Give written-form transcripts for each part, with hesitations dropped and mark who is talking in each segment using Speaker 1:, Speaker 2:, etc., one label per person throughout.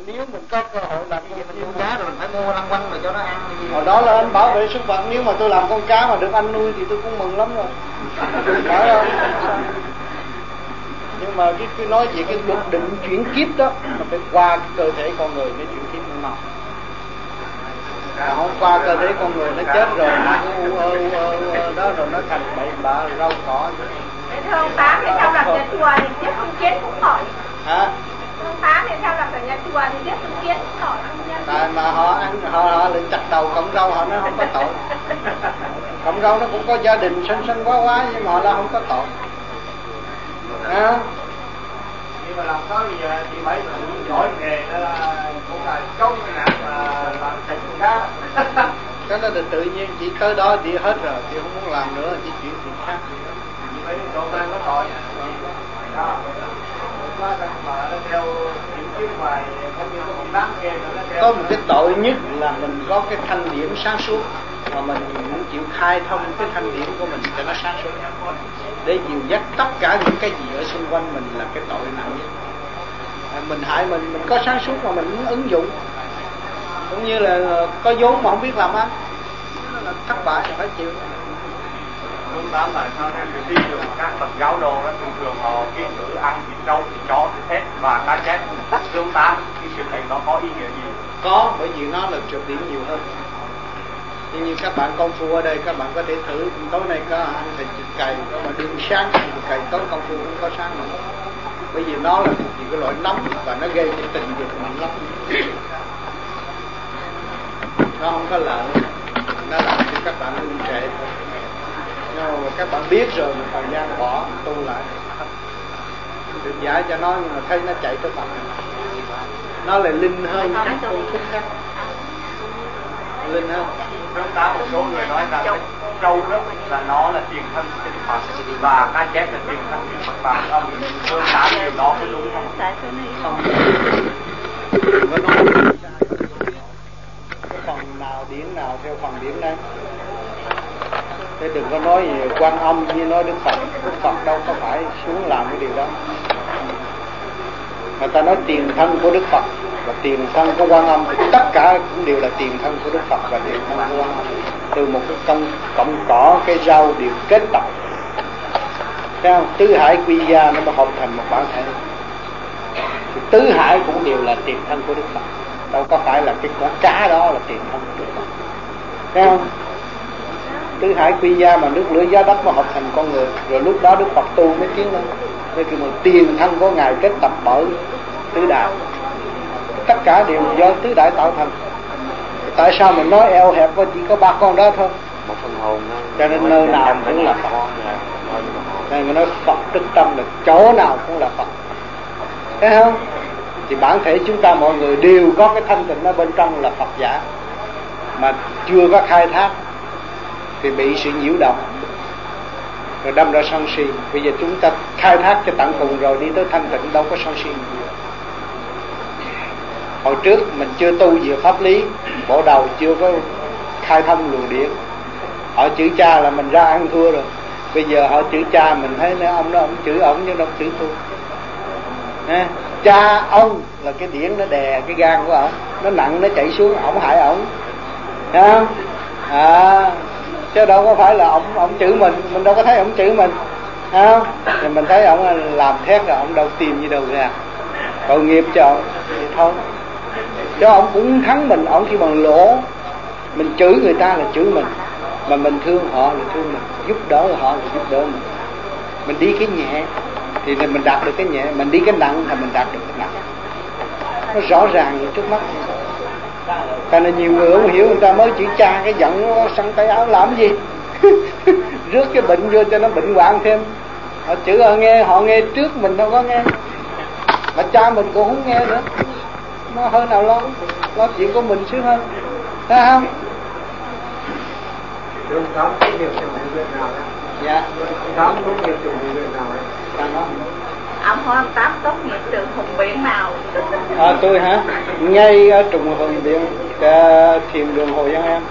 Speaker 1: nếu mình có cơ hội làm
Speaker 2: gì mình nuôi cá rồi mình phải mua lăng quăng rồi cho nó ăn gì.
Speaker 1: Hồi đó là anh bảo vệ sinh vật, nếu mà tôi làm con cá mà được anh nuôi thì tôi cũng mừng lắm rồi. Phải không? Nhưng mà cái nói về cái luật định chuyển kiếp đó, nó phải qua cái cơ thể con người mới chuyển kiếp nó nào. Không qua cơ thể con người nó chết rồi, nó đó rồi nó thành bậy bạ rau cỏ.
Speaker 3: Thưa ông Tám, thì sao làm nhà chùa thì giết con kiến cũng tội.
Speaker 1: Hả?
Speaker 3: Ông Tám, thì sao làm ở nhà chùa thì giết con kiến cũng tội.
Speaker 1: Tại mà họ định chặt đầu cọng rau, họ nói không có tội. Cọng rau nó cũng có gia đình sinh quá nhưng mà họ là không có tội.
Speaker 4: Nhưng mà làm sao bây giờ chị Bảy mình giỏi nghề đó là cũng là chống cái nạn mà làm thịt con cá.
Speaker 1: Cái đó là tự nhiên, chị tới đó chị hết rồi, chị không muốn làm nữa, chị chuyển chuyện khác.
Speaker 4: Chị Bảy độ tên có tội. Đó. Mà nó theo những cái ngoài không như có một đám kia nó theo.
Speaker 1: Có một cái tội nhất là mình có cái thanh điển sáng suốt mà mình muốn chịu khai thông cái thanh điển của mình cho nó sáng suốt, để dìu dắt tất cả những cái gì ở xung quanh mình là cái tội nặng nhất. Mình hại mình có sáng suốt mà mình ứng dụng, cũng như là có vốn mà không biết làm ăn, nó là thất bại phải chịu.
Speaker 4: Đúng tám là sao theo cái tin được các Phật giáo đồ đó thường họ kiên cử ăn thịt trâu, thịt chó, thịt thét và cá chép. Đúng tám cái sự này nó có ý nghĩa gì?
Speaker 1: Có, bởi vì nó là trượt điểm nhiều hơn. Nhưng như các bạn công phu ở đây, các bạn có thể thử tối nay có ăn thịt cầy, có mà đêm sáng ăn thịt cầy, tối công phu cũng có sáng nữa. Bởi vì nó là một cái loại nóng và nó gây cái tình dục mạnh lắm. Nó không có lợi, nó làm cho các bạn ngưng trệ thôi. Nhưng mà các bạn biết rồi, một thời gian bỏ tu lại, được giải cho nó, nhưng mà thấy nó chạy tới Phật, nó lại linh hơn các công thức khác, linh hơn.
Speaker 4: Chúng ta một số người nói rằng cái trâu đó là nó là tiền thân của Đức Phật và cá chép là tiền thân của Phật và âm. Phương tám điều đó có đúng không?
Speaker 1: Không. Đừng có nói cái phần nào điển nào theo phần điển đấy. Thế đừng có nói gì Quan Âm như nói Đức Phật. Đức Phật đâu có phải xuống làm cái điều đó. Người ta nói tiền thân của Đức Phật và tiền thân của Quan Âm thì tất cả cũng đều là tiền thân của Đức Phật và tiền thân của Quan Âm. Từ một cái cọng cỏ, cái rau đều kết tập. Thấy không? Tứ hải quy gia nó hợp thành một bản thể. Thì tứ hải cũng đều là tiền thân của Đức Phật. Đâu có phải là cái con cá đó là tiền thân của Đức Phật. Thấy không? Tứ hải quy gia mà nước lửa gió đất nó hợp thành con người, rồi lúc đó Đức Phật tu mới tiến lên. Nên cái một tiền thân của ngài kết tập bởi tứ đại, tất cả đều do tứ đại tạo thành. Tại sao mình nói eo hẹp và chỉ có ba con đó thôi?
Speaker 2: Một phần hồn đó.
Speaker 1: Cho nên nơi nào cũng là Phật. Nên mình nói Phật tức tâm là chỗ nào cũng là Phật. Thấy không? Thì bản thể chúng ta mọi người đều có cái thanh tịnh ở bên trong là Phật giả, mà chưa có khai thác thì bị sự nhiễu động rồi đâm ra sân si. Bây giờ chúng ta khai thác cho tận cùng rồi đi tới thanh tịnh, đâu có sân si nhiều. Hồi trước mình chưa tu về pháp lý, bộ đầu chưa có khai thông luồng điển, họ chửi cha là mình ra ăn thua rồi. Bây giờ họ chửi cha mình thấy ông đó ông chửi ổng chứ đâu chửi tôi. Cha ông là cái điển nó đè cái gan của ổng, nó nặng nó chạy xuống, ổng hại ổng. Thấy không? Chứ đâu có phải là ổng chửi mình đâu có thấy ổng chửi mình. Thấy không? Thì mình thấy ổng làm thét là ổng đâu tìm như đâu ra. Tội nghiệp cho ổng thì thôi. Chứ ổng cũng thắng mình, ổng chỉ bằng lỗ. Mình chửi người ta là chửi mình, mà mình thương họ là thương mình, giúp đỡ họ là giúp đỡ mình. Mình đi cái nhẹ thì mình đạt được cái nhẹ, mình đi cái nặng thì mình đạt được cái nặng. Nó rõ ràng như trước mắt. Tại nên nhiều người không hiểu, người ta mới chửi cha cái giận nó săn tay áo làm gì. Rước cái bệnh vô cho nó bệnh hoạn thêm. Họ chửi họ nghe trước mình đâu có nghe, mà cha mình cũng không nghe nữa. Nó hơi nào lo chuyện của mình xíu hơn. Thấy không?
Speaker 4: Đường Tám tốt nghiệp trường bệnh viện nào đấy?
Speaker 1: Dạ.
Speaker 4: Tám tốt nghiệp trường bệnh viện nào đấy?
Speaker 1: Sao đó?
Speaker 3: Ông hỏi ông Tám tốt nghiệp trường Hùng Biện nào?
Speaker 1: Tôi hả? Ngay ở trùng Hùng Biện, thiền đường Hồ Văn Em.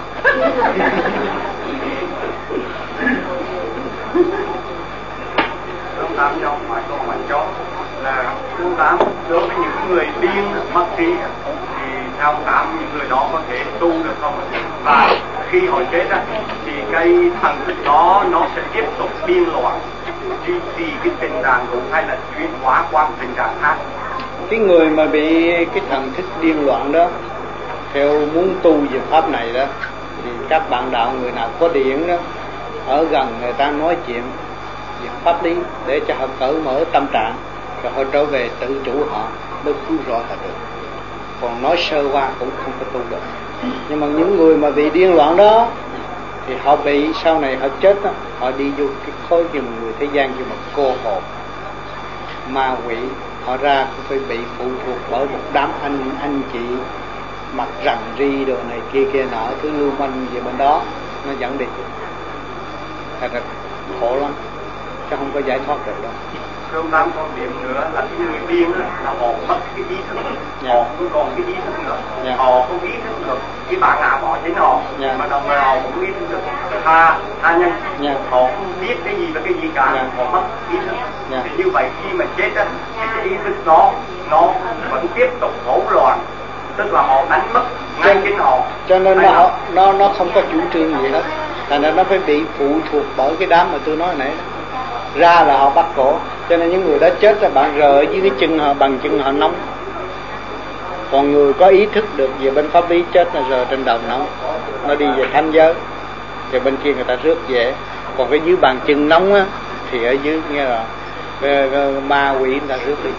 Speaker 4: Tám cho ngoài con ngoài chó là chú Tám đối với những người điên mất trí thì theo ông Tám những người đó có thể tu được không? Và khi họ chết thì cái thần thức đó nó sẽ tiếp tục điên loạn duy trì cái tình trạng đúng hay là chuyển hóa qua tình trạng khác?
Speaker 1: Cái người mà bị cái thần thức điên loạn đó, theo muốn tu về pháp này đó, thì các bạn đạo người nào có điển đó, ở gần người ta nói chuyện về pháp lý để cho họ cởi mở tâm trạng, rồi họ trở về tự chủ họ mới cứu rõ là được. Còn nói sơ qua cũng không có tu được. Nhưng mà những người mà bị điên loạn đó thì họ bị sau này họ chết đó, họ đi vô cái khối như một người thế gian như một cô hồn ma quỷ, họ ra cũng phải bị phụ thuộc bởi một đám anh chị mặc rằn ri đồ này kia nọ, thứ lưu manh về bên đó nó dẫn đi, thật là khổ lắm, chứ không có giải thoát được đâu.
Speaker 4: Thưa ông Tám, còn điểm nữa là cái người điên là họ mất cái ý thức, họ không còn cái ý thức nữa, họ không ý thức được cái bản ngã bỏ chính họ, mà đồng thời họ cũng ý thức được tha nhân, họ không biết cái gì và cái gì cả, họ mất ý thức. Thì như vậy khi mà chết thì cái ý thức nó vẫn tiếp tục hỗn loạn, tức là họ đánh mất ngay chính họ.
Speaker 1: Cho nên nó không có chủ trương gì hết, thành ra nó phải bị phụ thuộc bởi cái đám mà tôi nói nãy. Ra là họ bắt cổ, cho nên những người đó chết là bạn rờ ở dưới cái chân họ, bằng chân họ nóng. Còn người có ý thức được về bên pháp lý chết là rờ trên đầu nóng, nó đi về thánh giới, thì bên kia người ta rước về. Còn cái dưới bàn chân nóng á thì ở dưới nghe là ma quỷ người ta rước đi.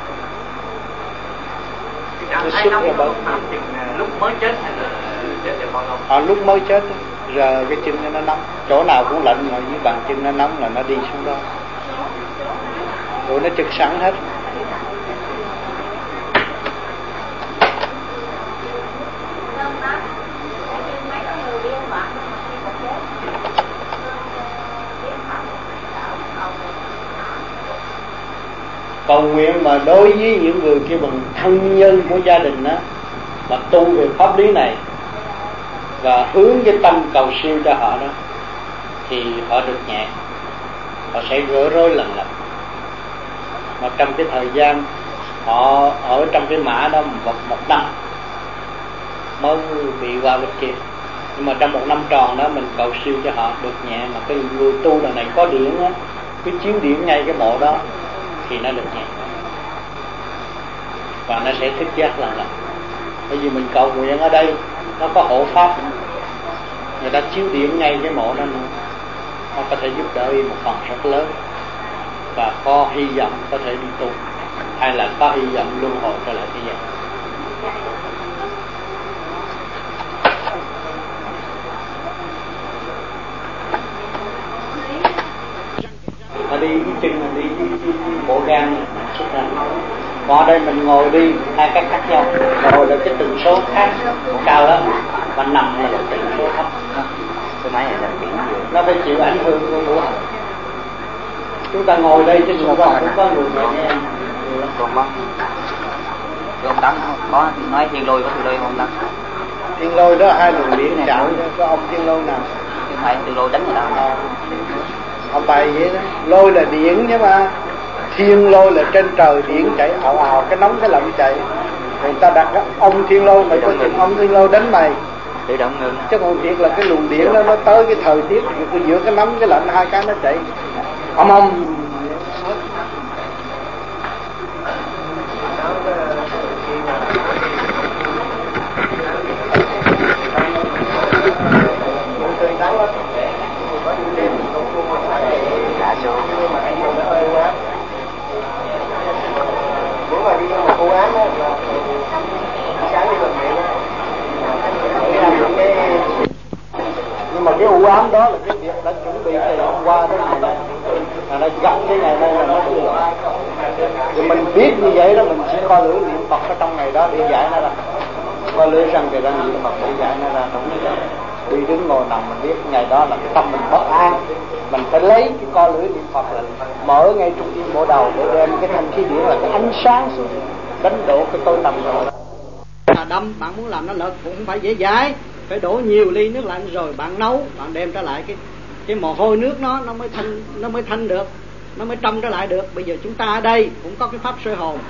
Speaker 2: Nó xuất ra bởi lúc mới chết hay là chết được bao lâu?
Speaker 1: Lúc mới chết giờ cái chân nó nóng, chỗ nào cũng lạnh mà dưới bàn chân nó nóng là nó đi xuống đó, rồi nó trực sẵn hết. Cầu nguyện mà đối với những người kia bằng thân nhân của gia đình đó, mà tu về pháp lý này và hướng cái tâm cầu siêu cho họ đó, thì họ được nhẹ, họ sẽ gỡ rối lần lần. Mà trong cái thời gian họ ở trong cái mã đó một năm mới bị qua bên kia, nhưng mà trong một năm tròn đó mình cầu siêu cho họ được nhẹ. Mà cái người tu lần này có điển á, cái chiếu điển ngay cái mộ đó thì nó được nhẹ, và nó sẽ thức giác lần lần. Bởi vì mình cầu nguyện ở đây nó có hộ pháp, người ta chiếu điện ngay cái mộ đó nữa, nó có thể giúp đỡ một phần rất lớn, và có hy vọng có thể đi tu, hay là có hy vọng luân hồi trở lại thế gian. Mà đi cái chân mình đi bộ gan xuất ra. Còn ở đây mình ngồi đi hai cách khác nhau, ngồi là cái tần số khác cao lắm, và nằm là cái tần số thấp.
Speaker 2: Cái máy này là biển
Speaker 1: nó phải chịu ảnh hưởng của ngũ hành. Chúng ta ngồi đây chứ ngồi đó cũng có người nghe.
Speaker 2: Còn bác ông Tám có nói thiên lôi, có thiên lôi không Tám?
Speaker 1: Thiên lôi đó hai luồng điện chạm, có ông thiên lôi nào?
Speaker 2: Chứ phải thiên lôi đánh người ta.
Speaker 1: Ông bày vậy đó, lôi là điện chứ mà. Thiên lôi là trên trời điện chạy ào ào, cái nóng cái lạnh chạy. Người ta đặt ông thiên lôi, mày có chừng ông thiên lôi đánh mày.
Speaker 2: Tự động ngừng.
Speaker 1: Chứ còn thiệt là cái luồng điện đó nó tới cái thời tiết giữa cái nóng cái lạnh, hai cái nó chạy ông nhưng mà cái u ám đó là cái việc đã chuẩn bị từ hôm qua tới ngày nay, nó gặp cái ngày nay là nó được. Thì mình biết như vậy đó, mình sẽ coi lưỡi niệm Phật ở trong ngày đó để giải nó ra, coi lưỡi răng thì răng niệm Phật để giải nó ra. Đi đứng ngồi nằm mình biết ngày đó là cái tâm mình bất an, mình phải lấy cái coi lưỡi niệm Phật là mở ngay trung tim bộ đầu để đem cái thanh khí điển là cái ánh sáng xuống đánh đổ cái tôi tầm rồi. Đâm bạn muốn làm nó lợt cũng không phải dễ dãi, phải đổ nhiều ly nước lạnh rồi bạn nấu, bạn đem trở lại cái mồ hôi nước nó mới thanh được, nó mới trong trở lại được. Bây giờ chúng ta ở đây cũng có cái pháp soi hồn,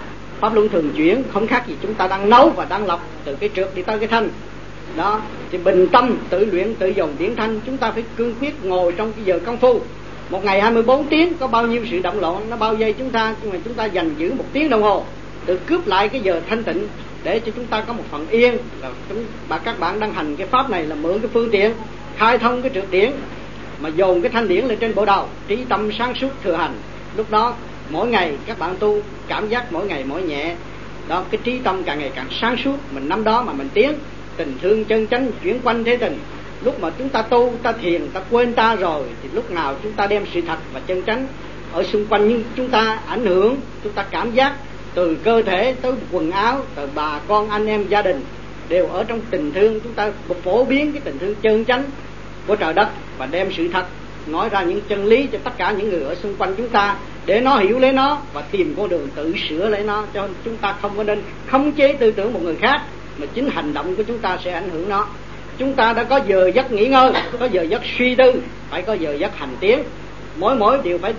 Speaker 1: pháp luân thường chuyển, không khác gì chúng ta đang nấu và đang lọc từ cái trượt đi tới cái thanh. Đó, thì bình tâm tự luyện tự dồn điển thanh. Chúng ta phải cương quyết ngồi trong cái giờ công phu. Một ngày 24 tiếng có bao nhiêu sự động loạn, nó bao vây chúng ta, nhưng mà chúng ta dành giữ 1 tiếng đồng hồ tự cướp lại cái giờ thanh tịnh để cho chúng ta có một phần yên. Là các bạn đang hành cái pháp này là mượn cái phương tiện khai thông cái trượt điển, mà dồn cái thanh điển lên trên bộ đầu, trí tâm sáng suốt thừa hành. Lúc đó mỗi ngày các bạn tu cảm giác mỗi ngày mỗi nhẹ đó, cái trí tâm càng ngày càng sáng suốt. Mình nắm đó mà mình tiến, tình thương chân chánh chuyển quanh thế tình. Lúc mà chúng ta tu, ta thiền, ta quên ta rồi, thì lúc nào chúng ta đem sự thật và chân chánh ở xung quanh nhưng chúng ta ảnh hưởng, chúng ta cảm giác từ cơ thể tới quần áo, từ bà con anh em gia đình đều ở trong tình thương. Chúng ta phổ biến cái tình thương chân chánh của trời đất và đem sự thật nói ra những chân lý cho tất cả những người ở xung quanh chúng ta, để nó hiểu lấy nó và tìm con đường tự sửa lấy nó. Cho nên chúng ta không có nên khống chế tư tưởng một người khác, mà chính hành động của chúng ta sẽ ảnh hưởng nó. Chúng ta đã có giờ giấc nghỉ ngơi, có giờ giấc suy tư, phải có giờ giấc hành tiến. Mỗi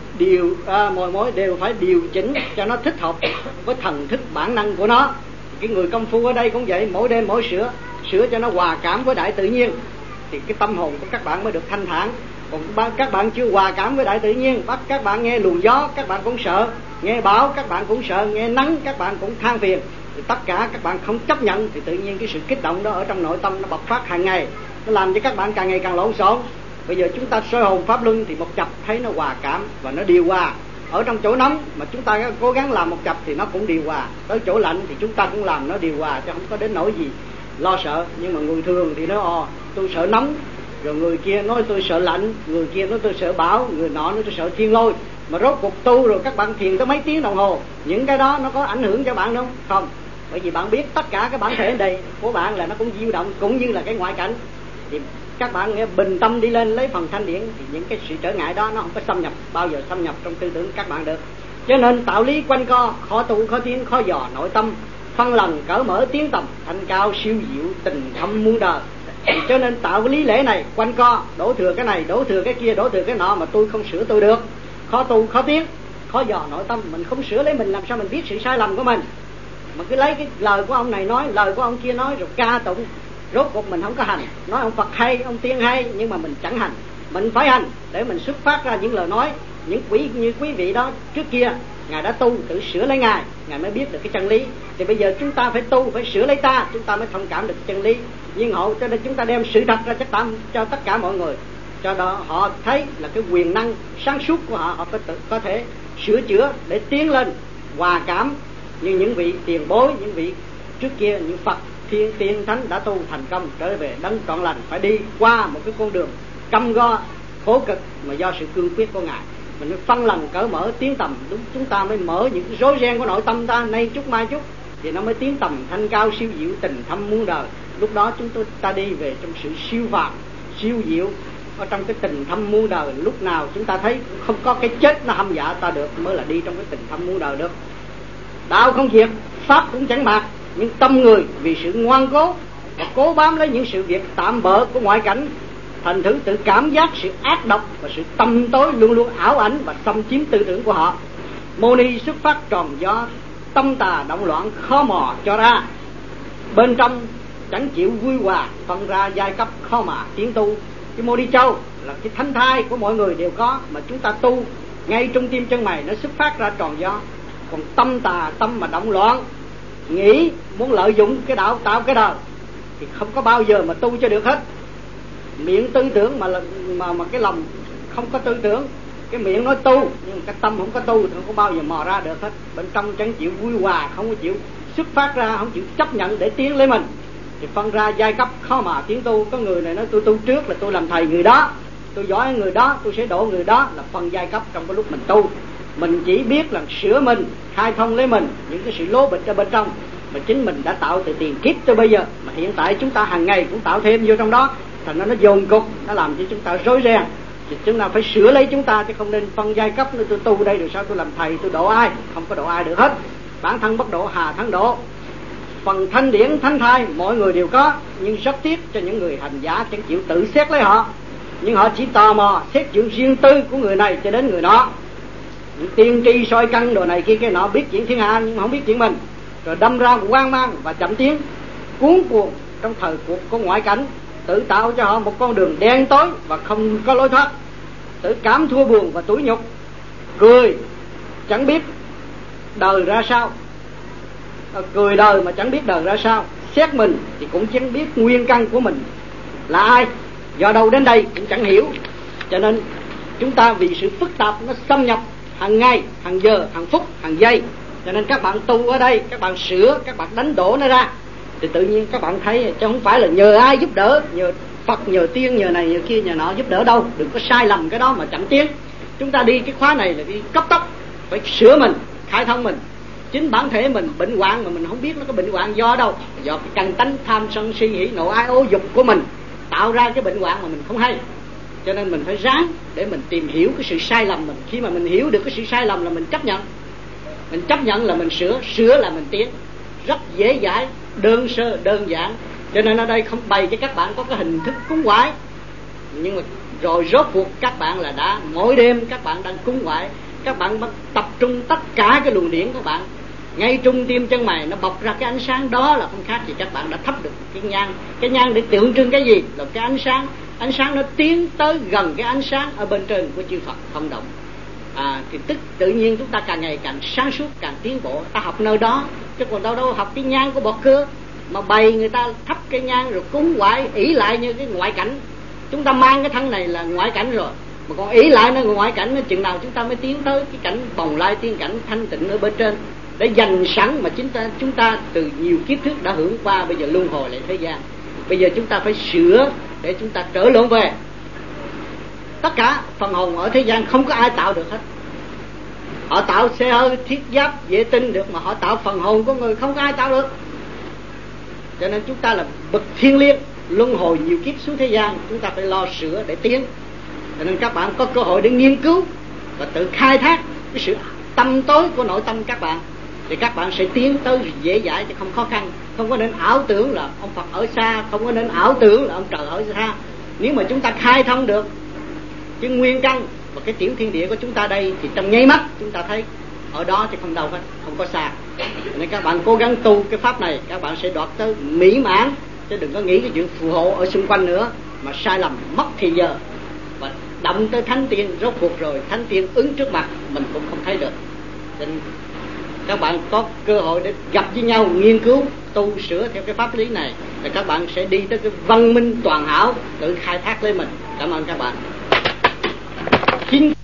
Speaker 1: đều phải điều chỉnh cho nó thích hợp với thần thức bản năng của nó. Cái người công phu ở đây cũng vậy, mỗi đêm mỗi sửa cho nó hòa cảm với đại tự nhiên, thì cái tâm hồn của các bạn mới được thanh thản. Còn các bạn chưa hòa cảm với đại tự nhiên, bắt các bạn nghe luồng gió các bạn cũng sợ, nghe bão các bạn cũng sợ, nghe nắng các bạn cũng than phiền, thì tất cả các bạn không chấp nhận, thì tự nhiên cái sự kích động đó ở trong nội tâm nó bộc phát hàng ngày, nó làm cho các bạn càng ngày càng lộn xộn. Bây giờ chúng ta soi hồn pháp luân thì một chập thấy nó hòa cảm và nó điều hòa. Ở trong chỗ nóng mà chúng ta cố gắng làm một chập thì nó cũng điều hòa. Tới chỗ lạnh thì chúng ta cũng làm nó điều hòa, chứ không có đến nỗi gì lo sợ. Nhưng mà người thường thì nói tôi sợ nóng, rồi người kia nói tôi sợ lạnh, người kia nói tôi sợ bão, người nọ nói tôi sợ thiên lôi. Mà rốt cuộc tu rồi các bạn thiền tới mấy tiếng đồng hồ, những cái đó nó có ảnh hưởng cho bạn không? Không, bởi vì bạn biết tất cả cái bản thể này của bạn là nó cũng diêu động, cũng như là cái ngoại cảnh. Thì các bạn nghe bình tâm đi lên lấy phần thanh điển, thì những cái sự trở ngại đó nó không có xâm nhập, bao giờ xâm nhập trong tư tưởng các bạn được. Cho nên tạo lý quanh co, khó tu khó tiến, khó dò nội tâm, phân lần cởi mở tiến tầm, thanh cao siêu diệu, tình thâm muôn đời. Cho nên tạo cái lý lẽ này quanh co, đổ thừa cái này, đổ thừa cái kia, đổ thừa cái nọ, mà tôi không sửa tôi được. Khó tu khó tiến, khó dò nội tâm. Mình không sửa lấy mình làm sao mình biết sự sai lầm của mình. Mà cứ lấy cái lời của ông này nói, lời của ông kia nói, rồi ca tụng, rốt cuộc mình không có hành. Nói ông Phật hay, ông Tiên hay, nhưng mà mình chẳng hành. Mình phải hành để mình xuất phát ra những lời nói. Những như quý vị đó trước kia Ngài đã tu tự sửa lấy Ngài mới biết được cái chân lý. Thì bây giờ chúng ta phải tu, phải sửa lấy ta, chúng ta mới thông cảm được chân lý. Nhưng cho nên chúng ta đem sự thật ra cho tất cả mọi người, cho đó họ thấy là cái quyền năng sáng suốt của họ, họ có thể sửa chữa để tiến lên hòa cảm như những vị tiền bối, những vị trước kia, những Phật tiên thánh đã tu thành công trở về đấng trọn lành, phải đi qua một cái con đường căm go khổ cực mà do sự cương quyết của Ngài. Mình phải phân lần cởi mở tiến tầm, đúng chúng ta mới mở những cái rối ren của nội tâm ta, nay chút mai chút, thì nó mới tiến tầm thanh cao siêu diệu, tình thâm muôn đời. Lúc đó ta đi về trong sự siêu phàm siêu diệu, ở trong cái tình thâm muôn đời. Lúc nào chúng ta thấy không có cái chết nó hăm dọa ta được, mới là đi trong cái tình thâm muôn đời được. Đạo không diệt, pháp cũng chẳng bạc, nhưng tâm người vì sự ngoan cố và cố bám lấy những sự việc tạm bợ của ngoại cảnh, thành thử tự cảm giác sự ác độc và sự tâm tối luôn luôn ảo ảnh và xâm chiếm tư tưởng của họ. Mô ni xuất phát tròn gió, tâm tà động loạn khó mò cho ra, bên trong chẳng chịu vui hòa, phân ra giai cấp khó mà tiến tu. Cái Mô Ni Châu là cái thánh thai của mọi người đều có, mà chúng ta tu ngay trong tim chân mày nó xuất phát ra tròn gió. Còn tâm tà, tâm mà động loạn, nghĩ muốn lợi dụng cái đạo tạo cái đời, thì không có bao giờ mà tu cho được hết. Miệng tư tưởng mà cái lòng không có tư tưởng, cái miệng nói tu nhưng cái tâm không có tu thì không có bao giờ mò ra được hết. Bên trong chẳng chịu vui hòa, không có chịu xuất phát ra, không chịu chấp nhận để tiến lấy mình, thì phân ra giai cấp khó mà tiến tu. Có người này nói tôi tu trước là tôi làm thầy người đó, tôi giỏi người đó, tôi sẽ độ người đó, là phân giai cấp trong cái lúc mình tu. Mình chỉ biết là sửa mình, khai thông lấy mình những cái sự lố bịch ở bên trong mà chính mình đã tạo từ tiền kiếp tới bây giờ, mà hiện tại chúng ta hàng ngày cũng tạo thêm vô trong đó, thành ra nó dồn cục, nó làm cho chúng ta rối ren. Thì chúng ta phải sửa lấy chúng ta, chứ không nên phân giai cấp nữa. Tôi tu đây rồi sao tôi làm thầy tôi độ ai? Không có độ ai được hết. Bản thân bất độ hà thắng độ. Phần thanh điển thánh thai mọi người đều có, nhưng rất tiếc cho những người hành giả chẳng chịu tự xét lấy họ, nhưng họ chỉ tò mò xét chuyện riêng tư của người này cho đến người đó. những tiên tri soi căn đồ này kia cái nọ, biết chuyện thiên hạ nhưng mà không biết chuyện mình, rồi đâm ra hoang mang và chậm tiến, cuốn cuồng trong thời cuộc của ngoại cảnh, tự tạo cho họ một con đường đen tối và không có lối thoát, tự cảm thua buồn và tủi nhục, cười chẳng biết đời ra sao, cười đời mà chẳng biết đời ra sao, xét mình thì cũng chẳng biết nguyên căn của mình là ai, do đâu đến đây cũng chẳng hiểu. Cho nên chúng ta vì sự phức tạp nó xâm nhập hàng ngày, hàng giờ, hàng phút, hàng giây, cho nên các bạn tu ở đây, các bạn sửa, các bạn đánh đổ nó ra, thì tự nhiên các bạn thấy chứ không phải là nhờ ai giúp đỡ, nhờ Phật, nhờ tiên, nhờ này nhờ kia nhờ nọ giúp đỡ đâu. Đừng có sai lầm cái đó mà chậm tiến. Chúng ta đi cái khóa này là đi cấp tốc, phải sửa mình, khai thông mình. Chính bản thể mình bệnh hoạn mà mình không biết nó có bệnh hoạn do đâu, do cái căn tánh tham sân si hỉ nộ ái ố dục của mình tạo ra cái bệnh hoạn mà mình không hay. Cho nên mình phải ráng để mình tìm hiểu cái sự sai lầm mình. Khi mà mình hiểu được cái sự sai lầm là mình chấp nhận. Mình chấp nhận là mình sửa, sửa là mình tiến. Rất dễ dãi, đơn sơ, đơn giản. Cho nên ở đây không bày cho các bạn có cái hình thức cúng quái, nhưng mà rồi rốt cuộc các bạn là đã mỗi đêm các bạn đang cúng quái. Các bạn tập trung tất cả cái luồng điển của bạn ngay trung tim chân mày, nó bộc ra cái ánh sáng đó là không khác gì các bạn đã thắp được cái nhang. Cái nhang để tượng trưng cái gì? Là cái ánh sáng. Ánh sáng nó tiến tới gần cái ánh sáng ở bên trên của chư Phật không động. Thì tức tự nhiên chúng ta càng ngày càng sáng suốt, càng tiến bộ. Ta học nơi đó, chứ còn đâu học cái nhang của bọt cưa mà bày người ta thắp cái nhang rồi cúng quái ỷ lại như cái ngoại cảnh. Chúng ta mang cái thân này là ngoại cảnh rồi, mà còn ỷ lại nó ngoại cảnh, nó chừng nào chúng ta mới tiến tới cái cảnh bồng lai tiên cảnh thanh tịnh ở bên trên để dành sẵn mà chúng ta từ nhiều kiếp trước đã hưởng qua, bây giờ luân hồi lại thế gian. Bây giờ chúng ta phải sửa để chúng ta trở lộn về. Tất cả phần hồn ở thế gian không có ai tạo được hết. Họ tạo xe hơi, thiết giáp, vệ tinh được, mà họ tạo phần hồn của người không có ai tạo được. Cho nên chúng ta là bậc thiên liêng, luân hồi nhiều kiếp xuống thế gian, chúng ta phải lo sửa để tiến. Cho nên các bạn có cơ hội để nghiên cứu và tự khai thác cái sự tâm tối của nội tâm các bạn, thì các bạn sẽ tiến tới dễ dãi chứ không khó khăn. Không có nên ảo tưởng là ông Phật ở xa, không có nên ảo tưởng là ông trời ở xa. Nếu mà chúng ta khai thông được cái nguyên căn và cái tiểu thiên địa của chúng ta đây, thì trong nháy mắt chúng ta thấy ở đó chứ không đâu hết, không có xa. Nên các bạn cố gắng tu cái pháp này, các bạn sẽ đoạt tới mỹ mãn, chứ đừng có nghĩ cái chuyện phù hộ ở xung quanh nữa mà sai lầm mất thì giờ. Và động tới thánh tiên, rốt cuộc rồi thánh tiên ứng trước mặt mình cũng không thấy được. Nên các bạn có cơ hội để gặp với nhau, nghiên cứu, tu sửa theo cái pháp lý này, thì các bạn sẽ đi tới cái văn minh toàn hảo, tự khai thác lấy mình. Cảm ơn các bạn. Chính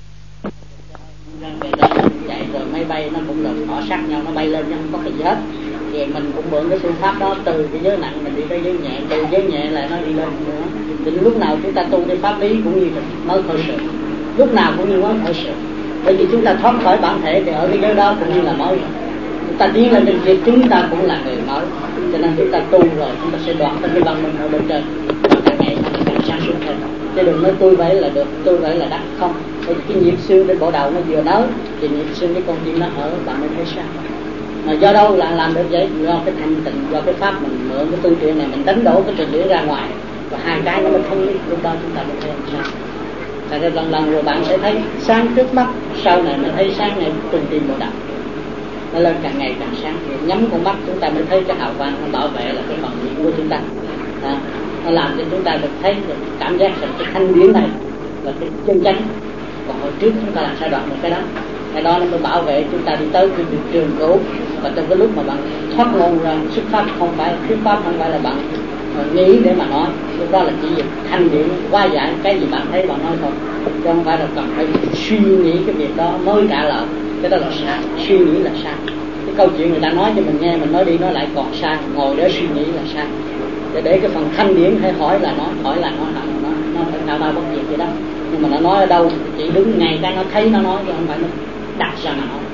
Speaker 1: vậy rồi máy bay nó cũng được họ sát nhau, nó bay lên chứ không có cái gì hết. Thì mình cũng mượn cái phương pháp đó từ cái giới nặng mình đi tới giới nhẹ, từ giới nhẹ lại nó đi lên nữa. Thì lúc nào chúng ta tu cái pháp lý cũng như mới khởi sự, lúc nào cũng như mới khởi sự. Bởi vì chúng ta thoát khỏi bản thể thì ở cái giới đó cũng như là mới. Chúng ta tiến lên trên kia chúng ta cũng là người mới. Cho nên chúng ta tu rồi chúng ta sẽ đoạt tới cái văn minh ở bên trên, và càng ngày càng sáng suốt hơn. Chứ đừng nói tôi vậy là được, tôi vậy là đắc, không. Bởi vì cái nhịp xương trên bộ đầu nó vừa nới thì nhịp xương cái con tim nó ở, bạn mới thấy sao. Mà do đâu là làm được vậy? Do cái thanh tịnh, do cái pháp mình mượn cái tu truyện này mình đánh đổ cái trình điển ra ngoài, và hai cái nó mới thông lý, lúc đó chúng ta mới thấy làm sao. Tại vì lần rồi bạn sẽ thấy sáng trước mắt, sau này mới thấy sáng này trung tim bộ đầu nó lên càng ngày càng sáng. Thì nhắm con mắt chúng ta mới thấy cái hào quang nó bảo vệ là cái phần điện của chúng ta. Nó làm cho chúng ta được thấy, được cảm giác rằng cái thanh điển này là cái chân chánh. Còn hồi trước chúng ta làm sao đoạn được cái đó nó mới bảo vệ chúng ta đi tới cái trường cũ. Và trong cái lúc mà bạn thoát ngôn ra xuất pháp, không phải thuyết pháp, không phải là bạn nghĩ để mà nói, lúc đó là chỉ việc thanh điển qua giải cái gì bạn thấy bạn nói thôi, chứ không phải là cần phải suy nghĩ cái việc đó mới trả lời. Cái đó là sai, suy nghĩ là sai. Cái câu chuyện người ta nói cho mình nghe, mình nói đi nói lại còn sai, ngồi để suy nghĩ là sai. Để cái phần thanh điển hay hỏi là nói, hỏi là nói, nó phải cao bao bất diệt vậy đó. Nhưng mà nó nói ở đâu chỉ đứng ngay cái nó thấy nó nói, chứ không phải nó đặt ra mà nói.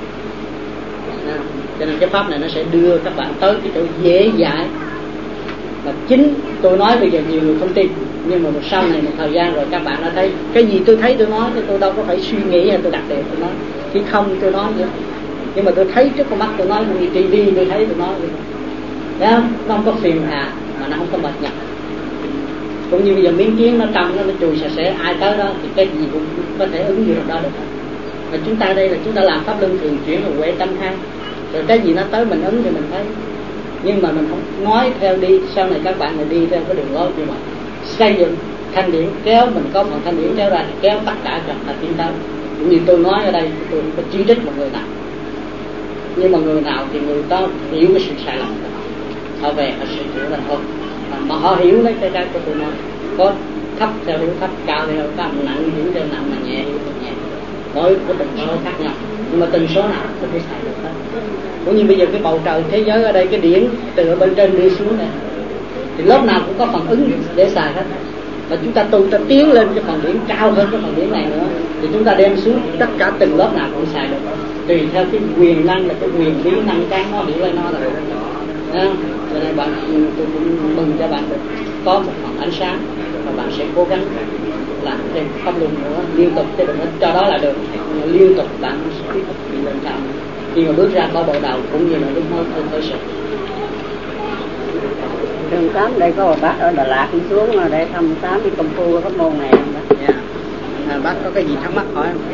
Speaker 1: Cho nên cái pháp này nó sẽ đưa các bạn tới cái chỗ dễ dãi. Mà chính tôi nói bây giờ nhiều người không tin, nhưng mà sau này một thời gian rồi các bạn đã thấy cái gì tôi thấy tôi nói, chứ tôi đâu có phải suy nghĩ hay tôi đặt đề tôi nói. Khi không tôi nói nữa, nhưng mà tôi thấy trước con mắt tôi nói, như tivi tôi thấy tôi nói vậy. Đấy không? Nó không có phiền hà mà nó không có mệt nhọc. Cũng như bây giờ miếng kiến nó trong nó chùi sạch sẽ, ai tới đó thì cái gì cũng có thể ứng dụng đó được.
Speaker 5: Mà chúng ta đây là chúng ta làm pháp luân thường chuyển là huệ tâm hai, rồi cái gì nó tới mình ứng thì mình thấy. Nhưng mà mình không nói theo đi, sau này các bạn lại đi theo cái đường lối như vậy, xây dựng thanh điển kéo mình có phần thanh điển kéo ra, kéo tất cả là tiến tới. Cũng như tôi nói ở đây, tôi không có chỉ trích một người nào, nhưng mà người nào thì người ta hiểu cái sự sai lầm của họ về họ sửa chữa là thôi. Mà họ hiểu lấy cái của tôi nói, có thấp theo hiểu thấp, cao theo cao, nặng hiểu theo nặng, mà nhẹ hiểu theo nhẹ. Mỗi cái tần số khác nhau, nhưng mà tần số nào cũng phải xài được hết. Cũng như bây giờ cái bầu trời thế giới ở đây, cái điển từ ở bên trên đi xuống này, thì lớp nào cũng có phần ứng để xài hết. Và chúng ta tu, ta tiến lên cái phần điển cao hơn cái phần điển này nữa, thì chúng ta đem xuống tất cả từng lớp nào cũng xài được, tùy theo cái quyền năng, là cái quyền bí năng can nó hiểu lên nó là được. Cho nên bạn, tôi cũng mừng cho bạn được có một phần ánh sáng, và bạn sẽ cố gắng làm thêm pháp luân nữa liên tục, chứ đừng cho đó là được. Liên tục bạn sẽ tiếp tục đi lên cao. Khi mà bước ra khỏi bộ đầu cũng như là lúc mới khởi sự.
Speaker 6: Trường 8 đây có một bác ở Đà Lạt đi xuống mà để thăm 8 cái công phu cái môn này.
Speaker 5: Dạ. Bác có cái gì thắc mắc hỏi không?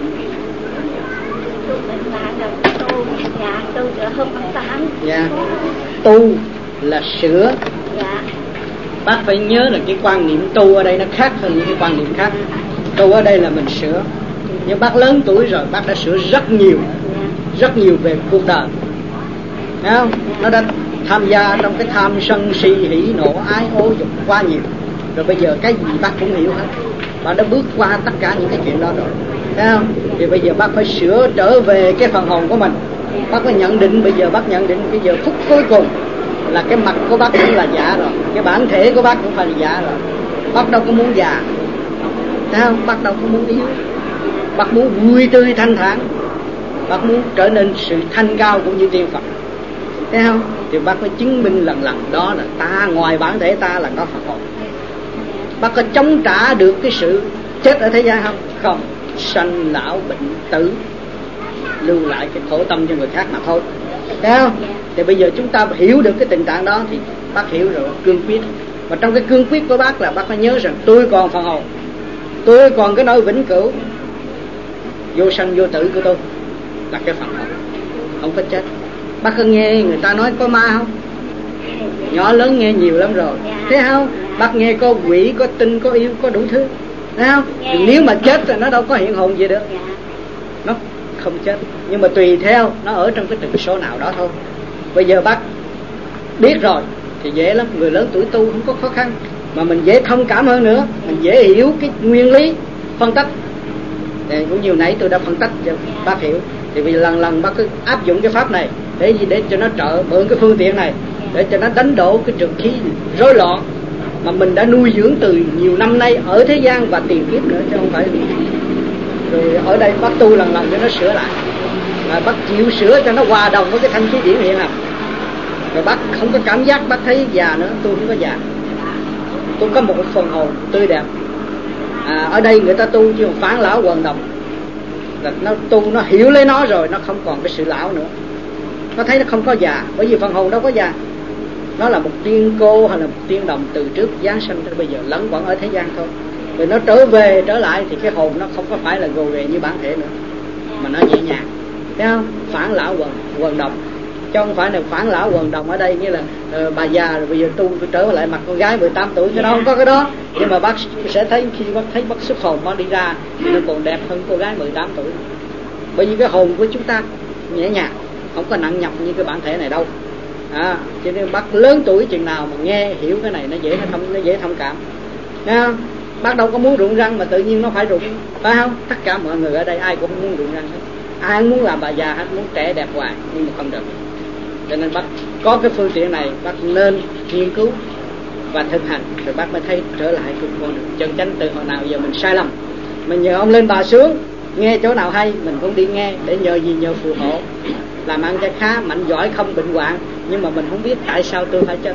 Speaker 3: Tu sửa hôm 8.
Speaker 5: Dạ. Tu là sửa.
Speaker 3: Dạ.
Speaker 5: Bác phải nhớ là cái quan niệm tu ở đây nó khác hơn những cái quan niệm khác. Tu ở đây là mình sửa. Nhưng bác lớn tuổi rồi, bác đã sửa rất nhiều về cuộc đời. Thấy không? Nó đã tham gia trong cái tham sân si hỉ nộ ái ô dục quá nhiều. Rồi bây giờ cái gì bác cũng hiểu hết. Bác đã bước qua tất cả những cái chuyện đó rồi. Thấy không? Thì bây giờ bác phải sửa trở về cái phần hồn của mình. Bác phải nhận định, bây giờ bác nhận định cái giờ phút cuối cùng là cái mặt của bác cũng là giả rồi, cái bản thể của bác cũng phải là giả rồi. Bác đâu có muốn già, thấy không? Bác đâu có muốn yếu, bác muốn vui tươi thanh thản, bác muốn trở nên sự thanh cao cũng như tiên Phật, thấy không? Thì bác phải chứng minh lần đó là ta, ngoài bản thể ta là có Phật hồn. Bác có chống trả được cái sự chết ở thế gian không? Không. Sanh lão bệnh tử, lưu lại cái khổ tâm cho người khác mà thôi, thấy không? Thì bây giờ chúng ta hiểu được cái tình trạng đó thì bác hiểu rồi, cương quyết. Và trong cái cương quyết của bác là bác phải nhớ rằng tôi còn phần hồn, tôi còn cái nỗi vĩnh cửu vô sanh vô tử của tôi là cái phần hồn, không có chết. Bác có nghe người ta nói có ma không? Nhỏ lớn nghe nhiều lắm rồi, thấy không? Bác nghe có quỷ, có tinh, có yêu, có đủ thứ, thấy không? Thì nếu mà chết thì nó đâu có hiện hồn gì được, nó không chết. Nhưng mà tùy theo nó ở trong cái tần số nào đó thôi. Bây giờ bác biết rồi thì dễ lắm, người lớn tuổi tu không có khó khăn, mà mình dễ thông cảm hơn nữa, mình dễ hiểu cái nguyên lý phân tích. Thì cũng nhiều nãy tôi đã phân tích cho bác hiểu. Thì vì lần bác cứ áp dụng cái pháp này để gì? Để cho nó mượn cái phương tiện này để cho nó đánh đổ cái trường khí rối loạn mà mình đã nuôi dưỡng từ nhiều năm nay ở thế gian và tiền kiếp nữa, chứ không phải. Rồi ở đây bác tu lần cho nó sửa lại, mà bác chịu sửa cho nó hòa đồng với cái thanh khí điển hiện hành. Rồi bác không có cảm giác bác thấy già nữa, tôi không có già, tôi có một phần hồn tươi đẹp. Ở đây người ta tu chứ phản lão quần đồng, là nó tu nó hiểu lấy nó rồi, nó không còn cái sự lão nữa, nó thấy nó không có già, bởi vì phần hồn đâu có già. Nó là một tiên cô hay là một tiên đồng từ trước giáng sanh tới bây giờ lẫn quẩn ở thế gian thôi. Rồi nó trở lại thì cái hồn nó không có phải là gồ ghề như bản thể nữa, mà nó nhẹ nhàng, thấy không? Phản lão quần đồng, chứ không phải là phản lão quần đồng ở đây như là bà già rồi bây giờ tu trở lại mặt con gái 18 tuổi, cái đó không có cái đó. Nhưng mà bác sẽ thấy khi bác thấy bác xuất hồn bác đi ra thì nó còn đẹp hơn cô gái 18 tuổi, bởi vì cái hồn của chúng ta nhẹ nhàng, không có nặng nhọc như cái bản thể này đâu. Cho nên bác lớn tuổi chừng nào mà nghe hiểu cái này nó dễ thông cảm. Bác đâu có muốn rụng răng mà tự nhiên nó phải rụng, phải không? Tất cả mọi người ở đây ai cũng không muốn rụng răng hết, ai cũng muốn làm bà già hết, muốn trẻ đẹp hoài, nhưng mà không được. Cho nên bác có cái phương tiện này, bác nên nghiên cứu và thực hành, rồi bác mới thấy trở lại cái con đường chân chánh. Từ hồi nào giờ mình sai lầm, mình nhờ ông lên bà xuống, nghe chỗ nào hay mình cũng đi nghe, để nhờ gì? Nhờ phù hộ, làm ăn cho khá, mạnh giỏi, không bệnh hoạn. Nhưng mà mình không biết tại sao tôi phải chết.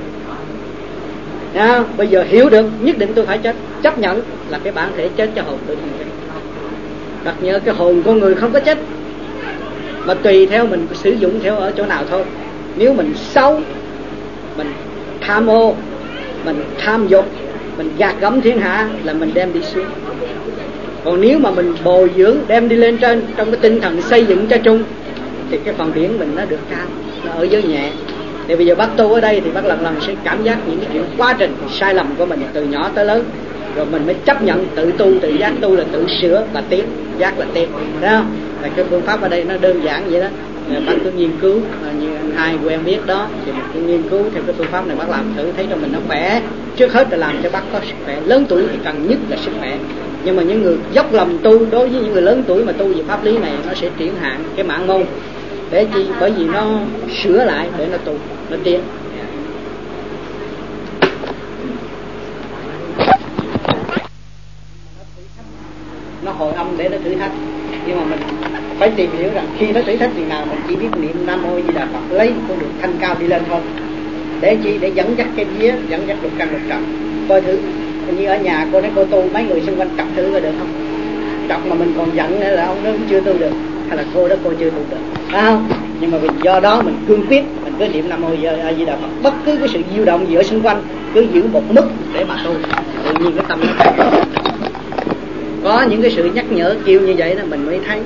Speaker 5: Bây giờ hiểu được, nhất định tôi phải chết, chấp nhận là cái bản thể chết cho hồn tôi không chết. Đặc nhớ cái hồn con người không có chết, mà tùy theo mình sử dụng theo ở chỗ nào thôi. Nếu mình xấu, mình tham ô, mình tham dục, mình gạt gẫm thiên hạ là mình đem đi xuống. Còn nếu mà mình bồi dưỡng đem đi lên trên trong cái tinh thần xây dựng cho chung thì cái phần điển mình nó được cao, nó ở giới nhẹ. Thì bây giờ bác tu ở đây thì bác lần lần sẽ cảm giác những cái chuyện quá trình sai lầm của mình từ nhỏ tới lớn, rồi mình mới chấp nhận tự tu, tự giác tu là tự sửa và tiến, giác là tiến, thấy không? Và cái phương pháp ở đây nó đơn giản vậy đó. Bác cứ nghiên cứu như anh Hai quen biết đó, thì mình cứ nghiên cứu theo cái phương pháp này, bác làm thử thấy cho mình nó khỏe. Trước hết là làm cho bác có sức khỏe. Lớn tuổi thì cần nhất là sức khỏe, nhưng mà những người dốc lòng tu, đối với những người lớn tuổi mà tu về pháp lý này, nó sẽ triển hạn cái mạng môn. Để chi? Bởi vì nó sửa lại để nó tu, nó tiến. Nó hồi âm để nó thử thách, nhưng mà mình phải tìm hiểu rằng khi nó thử thách thì nào mình chỉ biết niệm Nam Mô Di Đà Phật, lấy con đường thanh cao đi lên thôi. Để chi? Để dẫn dắt cái vía, dẫn dắt lục căn lục trần. Coi thử như ở nhà cô nói cô tu, mấy người xung quanh chọc thử coi được không? Chọc mà mình còn giận nữa là ông đó cũng chưa tu được, hay là cô đó cô chưa tu được, phải không? Nhưng mà vì do đó mình cương quyết, mình cứ niệm Nam Mô Di Đà Phật, bất cứ cái sự dao động gì ở xung quanh cứ giữ một mức để mà tu, tự nhiên cái tâm nó có những cái sự nhắc nhở kêu như vậy đó mình mới thấy.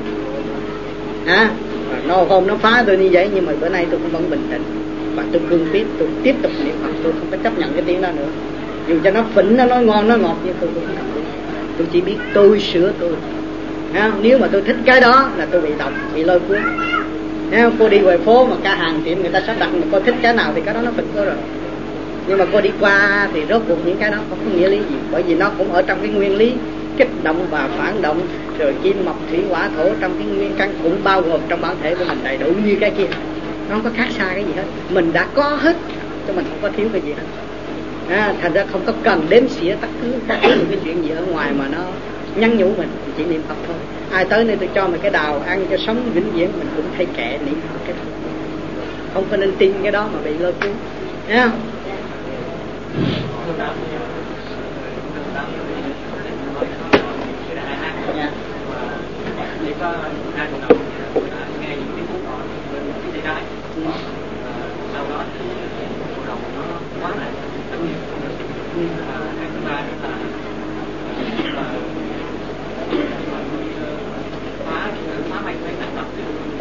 Speaker 5: Nó hôm nó phá tôi như vậy, nhưng mà bữa nay tôi cũng vẫn bình tĩnh và tôi cương quyết, tôi tiếp tục niệm Phật, tôi không có chấp nhận cái tiếng đó nữa. Dù cho nó phỉnh, nó nói ngon, nó ngọt, nhưng tôi cũng không biết. Tôi chỉ biết tôi sửa tôi. Nếu mà tôi thích cái đó là tôi bị động, bị lôi cuốn. Cô đi ngoài phố mà ca hàng tiệm người ta sắp đặt, mà cô thích cái nào thì cái đó nó phịch cô rồi. Nhưng mà cô đi qua thì rốt cuộc những cái đó không có nghĩa lý gì, bởi vì nó cũng ở trong cái nguyên lý kích động và phản động, rồi kim mộc thủy hỏa thổ trong cái nguyên căn cũng bao gồm trong bản thể của mình đầy đủ như cái kia. Nó không có khác xa cái gì hết, mình đã có hết, cho mình không có thiếu cái gì hết. Thành ra không có cần đếm xỉa tất cứ những cái chuyện gì ở ngoài mà nó nhắn nhủ mình, chỉ niệm Phật thôi. Ai tới nơi tôi cho mày cái đào ăn cho sống vĩnh viễn, mình cũng thấy kệ niệm Phật cái đó. Không có nên tin cái đó mà bị lôi cuốn, thấy không?
Speaker 7: Sau đó thì đầu nó quá là rất nhiều cái thứ ba nữa là phá mạnh phải nặng lắm.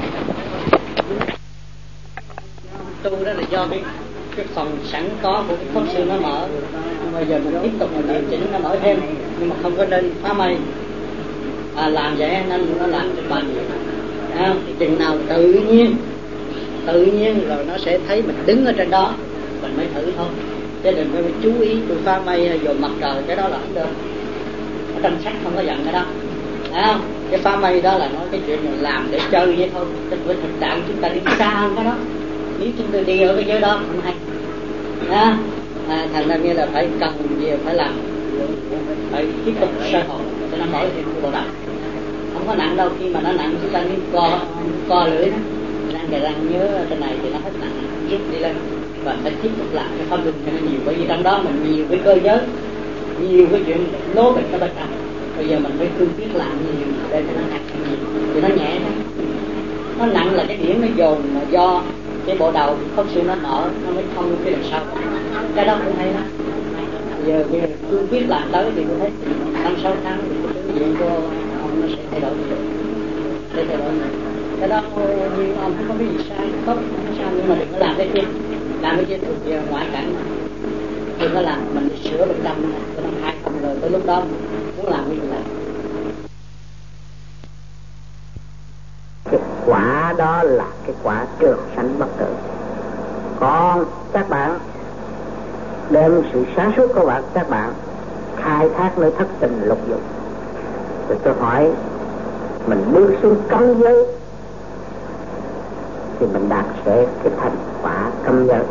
Speaker 5: Tu đó là do cái phần sẵn có của cái khớp xương nó mở, bây giờ mình tiếp tục mình điều chỉnh nó mở thêm, nhưng mà không có nên phá mây. Làm vậy nên nó làm cho bằng. Chừng nào tự nhiên rồi nó sẽ thấy mình đứng ở trên đó, mình mới thử thôi. Chứ đừng có chú ý tôi phá mây hay dồn mặt trời, cái đó là không được. Ở trong sách không có dặn cái đó, thấy không? Cái phá mây đó là nói cái chuyện mình làm để chơi vậy thôi, chứ với thực trạng chúng ta đi xa hơn cái đó. Nếu chúng tôi đi ở cái giới đó không hay. Thành ra như là phải cần gì phải làm, phải tiếp tục soi hồn cho nó mở thêm cái bộ đầu. Không có nặng đâu, khi mà nó nặng chúng ta nên co lưỡi đó, răng kề răng nhớ trên này thì nó hết nặng, rút đi lên và phải tiếp tục làm cái pháp luân cho nó nhiều, bởi vì trong đó mình nhiều cái cơ giới, nhiều cái chuyện lố bịch ở bên trong. Bây giờ mình phải cương quyết làm nhiều để cho nó nặng nhiều, thì nó nhẹ thôi. Nó nặng là cái điểm nó dồn, mà do cái bộ đầu khớp xương nó mở, nó mới thông cái đằng sau. Cái đó cũng hay lắm. Bây giờ cương quyết làm tới thì tôi thấy 5-6 tháng thì cái chuyện của ông nó sẽ thay đổi. Cái đó như ông không có cái gì sai, tốt không sao, nhưng mà đừng có làm cái kia. Làm cái kia thuộc về ngoại cảnh. Đừng có làm, mình sửa 100 năm 20 rồi tới lúc đó muốn làm cái gì làm.
Speaker 6: Cái quả đó là cái quả trường sanh bất tử. Còn các bạn đem sự sáng suốt của các bạn khai thác nơi thất tình lục dục, rồi tôi hỏi mình bước xuống cấm giới thì mình đạt sẽ cái thành quả cấm giới.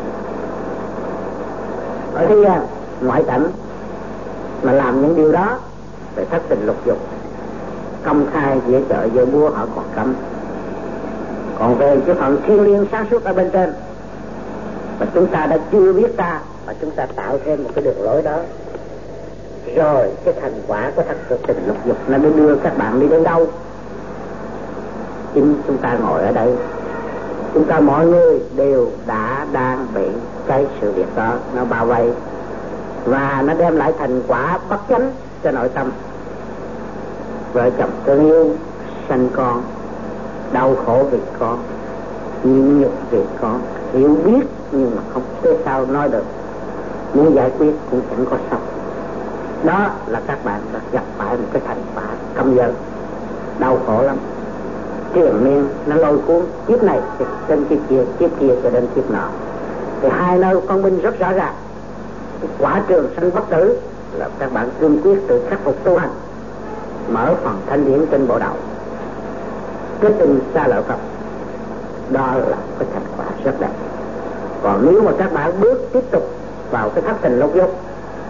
Speaker 6: Ở thế gian ngoại cảnh mà làm những điều đó về thất tình lục dục, công khai dễ chợ dễ mua họ còn cấm. Còn về cái phần thiên liêng sáng suốt ở bên trên mà chúng ta đã chưa biết ta, mà chúng ta tạo thêm một cái đường lối đó, rồi cái thành quả của thất tình lục dục nó mới đưa các bạn đi đến đâu. Chính chúng ta ngồi ở đây, chúng ta mọi người đều đang bị cái sự việc đó nó bao vây, và nó đem lại thành quả bất chánh cho nội tâm. vợ chồng thương yêu sanh con, đau khổ vì con, nhịn nhục vì con, hiểu biết nhưng mà không biết sao nói được, muốn giải quyết cũng chẳng có xong. Đó là các bạn đã gặp phải một cái thành quả căm giận, đau khổ lắm, triền miên, nó lôi cuốn kiếp này đến kiếp kia cho đến kiếp nọ. Thì hai nơi phân minh rất rõ ràng. Quả trường sanh bất tử là các bạn cương quyết tự khắc phục tu hành, mở phần thanh điển trên bộ đầu, kết tinh xa lợi Phật, đó là cái thành quả rất đẹp. Còn nếu mà các bạn bước tiếp tục vào cái thất tình lục dục,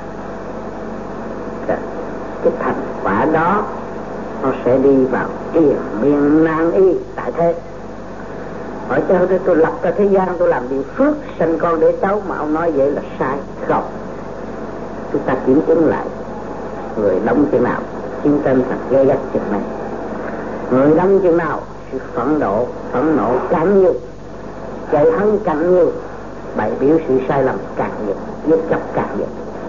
Speaker 6: cái thành quả đó nó sẽ đi vào triền miên nan y tại thế. Hỏi cho tôi lập ra thế gian, tôi làm điều phước sanh con để cháu, mà ông nói vậy là sai. Không, chúng ta kiểm chứng lại, người đông chừng nào chiến tranh thật gây gắt chừng này, người đông chừng nào sự phẫn nộ càng nhiều, chạy hấn càng nhiều, bày biểu sự sai lầm càng nhiều, giết chóc càng nhiều.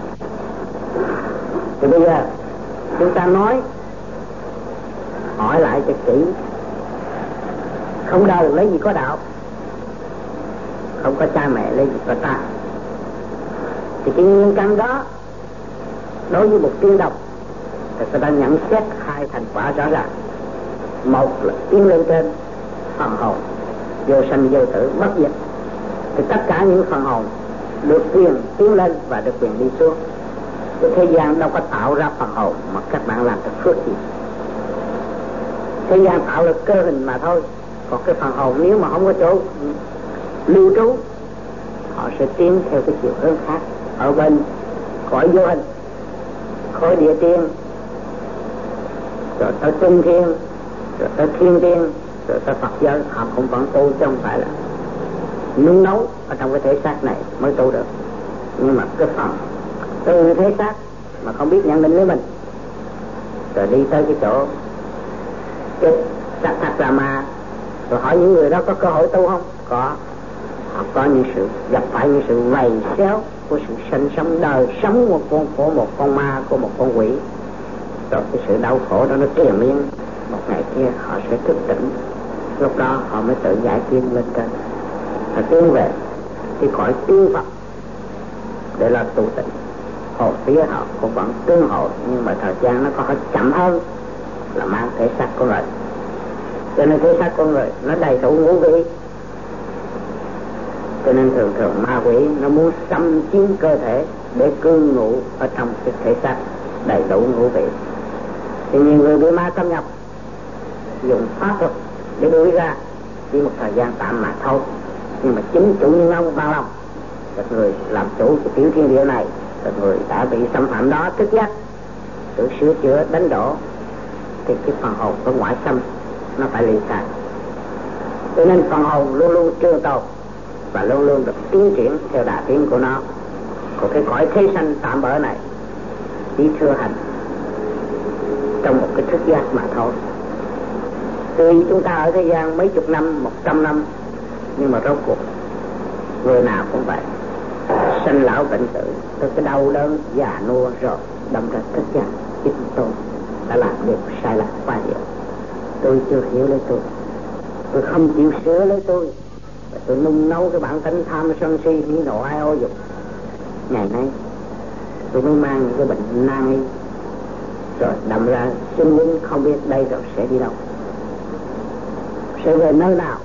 Speaker 6: Thì bây giờ chúng ta nói, hỏi lại cho kỹ, không đầu lấy gì có đạo, không có cha mẹ lấy gì có ta. Thì cái nguyên căn đó đối với một tiên độc thì ta đã nhận xét hai thành quả rõ ràng. Một là tiến lên trên phần hồn vô sanh vô tử bất diệt, thì tất cả những phần hồn được quyền tiến lên và được quyền đi xuống. Thì thế gian đâu có tạo ra phần hồn mà các bạn làm được phước gì. Thế gian tạo được cơ hình mà thôi. Còn cái phần hồn nếu mà không có chỗ lưu trú, họ sẽ tiến theo cái chiều hướng khác, ở bên cõi vô hình, khối địa tiên, rồi tới trung thiên, rồi tới thiên tiên, rồi tới Phật giới. Họ cũng vẫn tu chứ không phải là nung nấu ở trong cái thể xác này mới tu được. Nhưng mà cái phần từ thế xác mà không biết nhận định lấy mình, rồi đi tới cái chỗ cái Sát Ra Ma, rồi hỏi những người đó có cơ hội tu không? Có. Họ có những sự gặp phải những sự vầy xéo của sự sinh sống đời sống của một con ma, của một con quỷ, rồi cái sự đau khổ đó nó triền miên. Một ngày kia họ sẽ thức tỉnh, lúc đó họ mới tự giải tiến lên trên, họ tiến về cái cõi tiên Phật để là tu tịnh. Hồn phía họ cũng vẫn tương hội, nhưng mà thời gian nó có chậm hơn là mang thể xác con người. Cho nên thể xác con người nó đầy đủ ngũ vị, cho nên thường ma quỷ nó muốn xâm chiếm cơ thể để cư ngụ ở trong cái thể xác đầy đủ ngũ vị. Thì nhiều người bị ma xâm nhập dùng pháp thuật để đuổi ra, chỉ một thời gian tạm mà thôi. Nhưng mà chính chủ nhân ông bao lòng, các người làm chủ cái tiểu thiên địa này, các người đã bị xâm phạm đó thức giác, tự sửa chữa đánh đổ, thì cái phần hồn của ngoại xâm nó phải ly khai. Cho nên phần hồn luôn luôn trường tồn và luôn luôn được tiến triển theo đà tiến của nó. Còn cái cõi thế sanh tạm bỡ này chỉ thừa hành trong một cái thức giác mà thôi. Tuy chúng ta ở thế gian mấy chục năm, 100 năm, nhưng mà rốt cuộc người nào cũng vậy, sanh lão bệnh tử, từ cái đau đớn già nua rồi đâm ra thức giác. Chính tôi đã làm điều sai lầm quá nhiều. Tôi chưa hiểu lấy tôi không chịu sửa lấy tôi, và tôi nung nấu cái bản tính tham sân si hỉ nộ ai ô dục. Ngày nay tôi mới mang những cái bệnh nan y, rồi đâm ra sinh linh không biết đây rồi sẽ đi đâu, sẽ về nơi nào,